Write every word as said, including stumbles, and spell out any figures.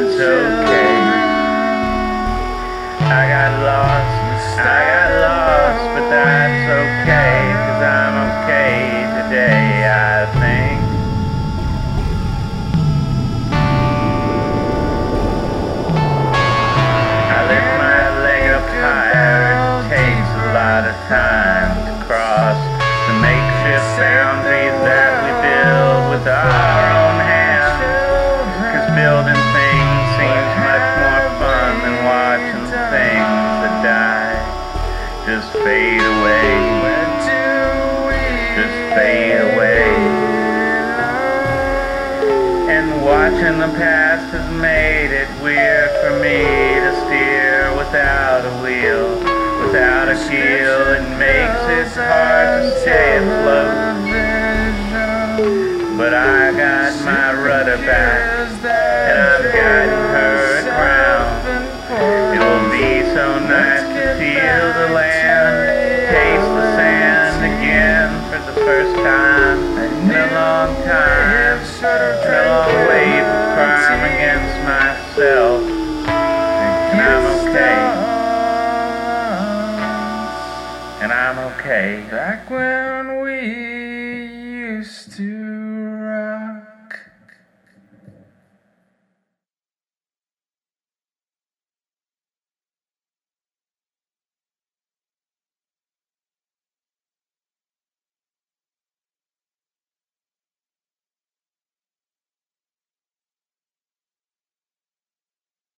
that's okay. I got lost, I got lost, but that's okay, 'cause I'm okay today, I think. I lift my leg up higher, it takes a lot of time to cross the makeshift boundaries that we build with our own hands, 'cause building things seems much more fun than watching things that die just fade away, just fade away. And watching the past has made it weird for me to steer without a wheel, without a keel. It makes it hard to stay afloat, but I got my rudder back,